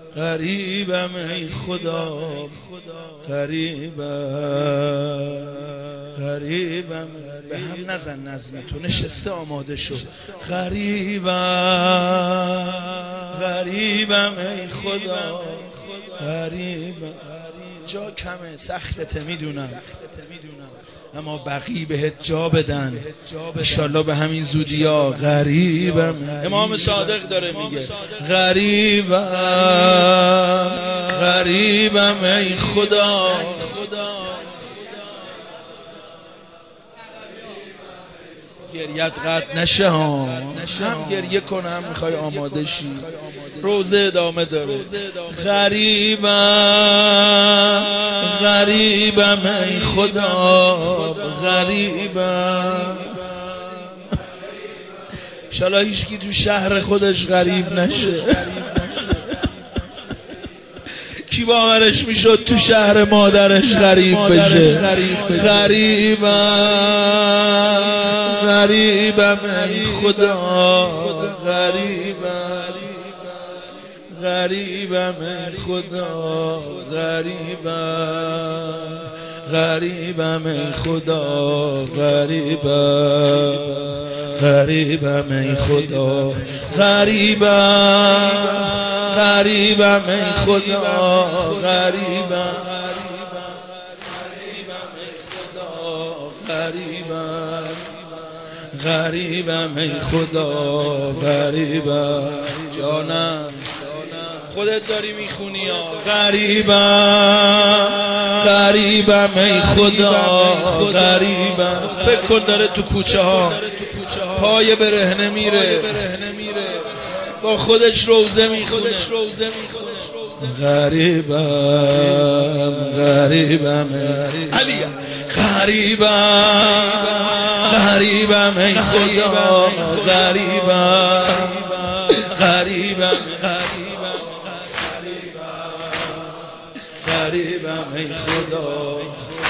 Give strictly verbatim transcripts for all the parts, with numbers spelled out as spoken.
غریبم ای خدا غریبم غریبم به هم نزن نظمی تو نشسته آماده شو غریبم غریبم ای خدا غریبم جا کمه سختته میدونم اما بقیه بهت جا بدن انشالله به همین زودی ها غریبم امام صادق داره میگه غریبم غریبم ای خدا گریت قطع نشه ها هم گریه کنه هم میخوای آماده شی روزه ادامه داره غریبم غریبم ای خدا غریبم انشالله هیچکی تو شهر خودش غریب نشه کی باورش میشد تو شهر مادرش غریب بشه غریبم غریبم ای خدا غریبم غریبم ای خدا غریبم غریبم ای خدا غریبم غریبم ای خدا غریبم غریبم ای خدا غریبم غریبم غریبم ای خدا غریبم جانم خودت داری میخونی ها غریبم غریبم ای خدا غریبم فکر کن داره تو کوچه ها پای برهنه میره با خودش روزه میخونه غریبم غریبم علی غریبم غریبم ای خدا غریبم غریبم غریبم ای خدا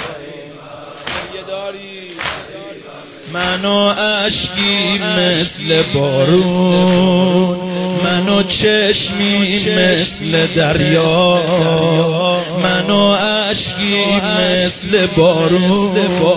منو اشکی مثل بارون منو چشمی مثل دریا منو اشکی مثل بارون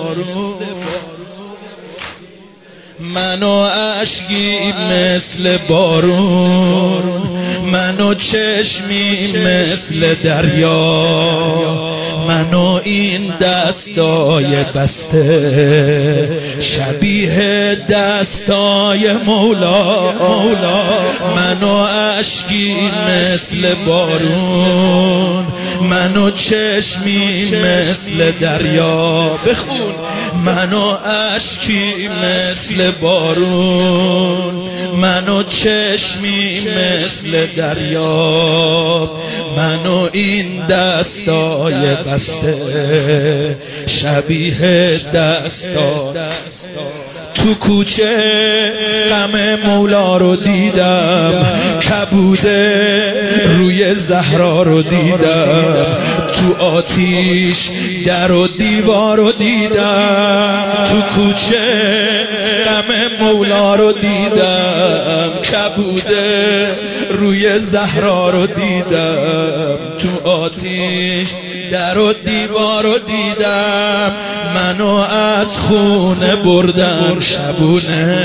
منو اشکی مثل بارون منو چشمی مثل دریا منو این دستای بسته شبیه دستای مولا منو اشکی مثل بارون منو چشمی مثل دریا بخون منو اشکی مثل بارون منو چشمی مثل دریا منو این دستای بسته شبیه دستا تو کوچه غم مولا رو دیدم کبوده روی زهرا رو دیدم تو آتیش در و دیوار رو دیدم تو کوچه غم مولا رو دیدم کبوده روی زهرا رو دیدم تو آتیش در و دیوار رو دیدم منو از خونه بردم شبونه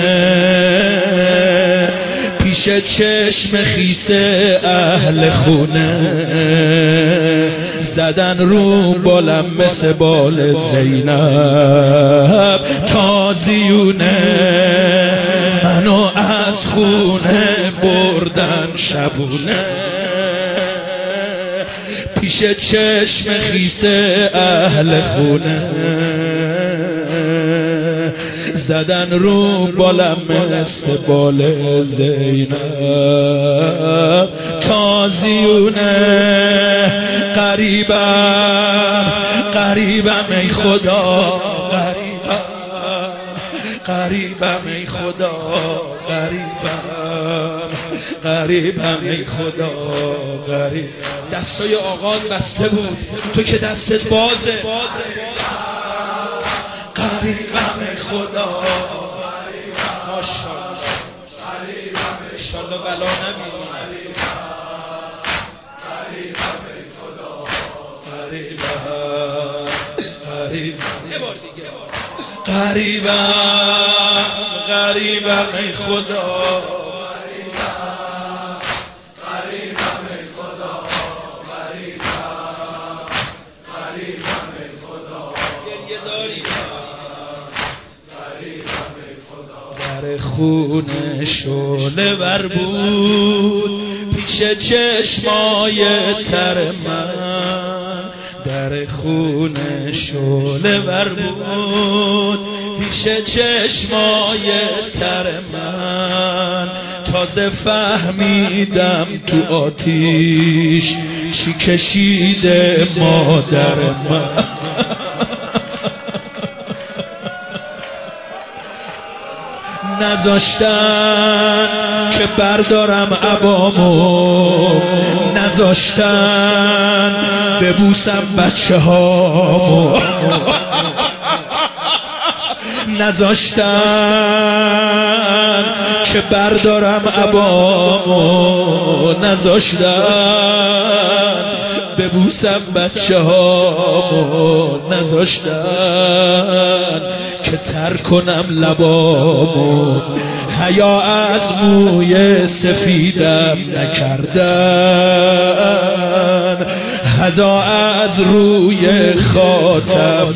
پیش چشم خیس اهل خونه زدن رو بالم مثل بال زینب تازیونه منو از خونه بردن شبونه پیش چشم خیس اهل خونه زدن رو بالم مثل بال زینب تازیونه قریبم قریبم ای خدا قریبم قریبم ای خدا قریبم قریبم ای خدا قریب دستای آقان بسته بود تو که دستت بازه قریبم ای خدا ماشاءالله انشالله بلا نبینی غریبم غریبم ای خدا غریبم ای خدا غریبم غریبم ای خدا گریه داری غریبم ای خدا در خون شعله ور بود پیش چشمای تر من در خون شعله ور بود پیش چشمای تر من تازه فهمیدم تو آتیش چی کشیده مادر من نذاشتن که بردارم عبامو نذاشتن ببوسم بچه هامو نذاشتن که بردارم عبامو نذاشتن ببوسم بچه هامو نذاشتن که تر کنم لبامو حیا از موی سفیدم نکردن حدا از روی خاتم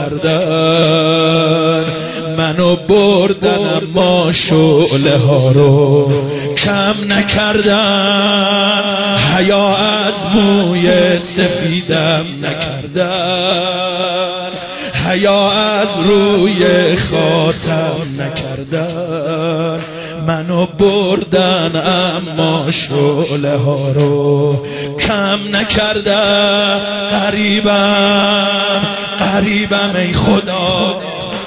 نکردن منو بردن اما شعله ها رو کم نکردن حیا از موی سفیدم نکردن حیا از روی خاتم نکردن منو بردن اما شعله ها رو کم نکردن غریبم غریبم ای خدا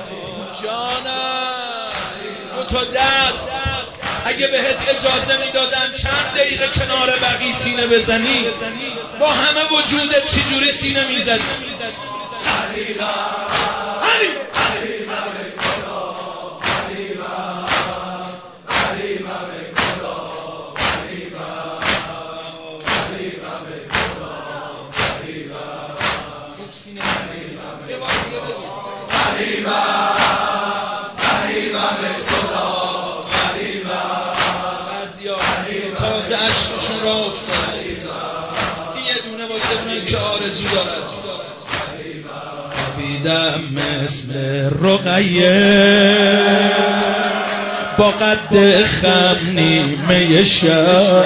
جانم دو تا دست اگه بهت اجازه میدادم چند دقیقه کنار بقی سینه بزنی با همه وجودت چجوری سینه میزدی تازه عشقشون را افتاد یه دونه واسه اونایی که آرزو دارد بیدم مثل رقیه با قد خم نیمه شب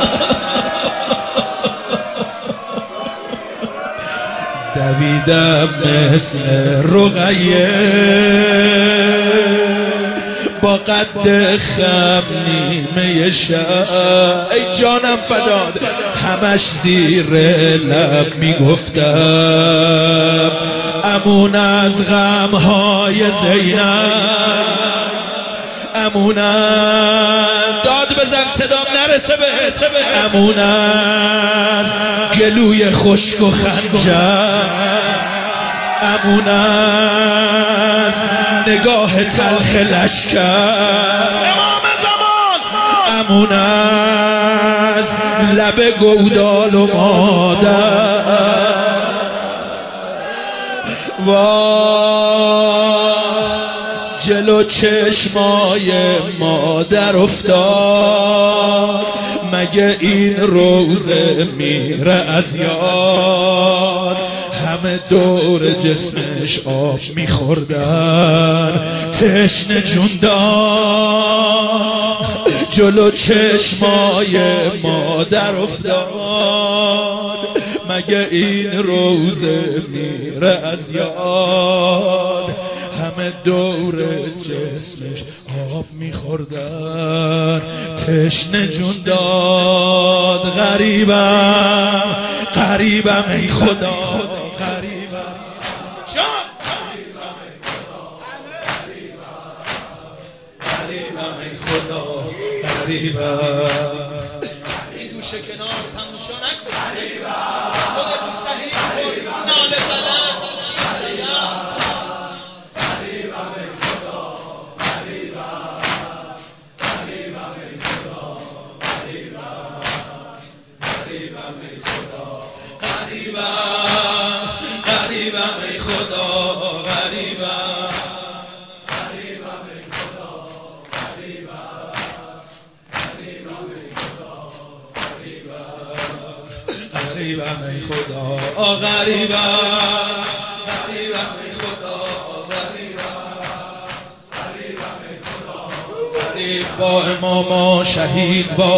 دویدم مثل رقیه با قد خم نیمه شب ای جانم فداد همش زیر لب میگفتم امون از غمهای زینب امونم داد بزن صدام نرسه به امون از گلوی خشک و خنجر امون از نگاه تلخ لشکر امام زمان امون از لب گودال و مادر وای جلو چشمای مادر افتاد مگه این روزه میره از یاد همه دور جسمش آب میخوردن تشنه جون داد جلو چشمای مادر افتاد مگه این روزه میره از یاد همه دور جسمش آب میخوردن تشنه جون داد غریبم غریبم ای خدا غریبم جان غریبم ای خدا غریبم این گوشه کنار تماشا نکن خودت تو صحیح خود ناله زدن غریبم ای خدا غریبم غریبم ای خدا غریبم غریبم ای خدا غریبم غریب با امام شهید با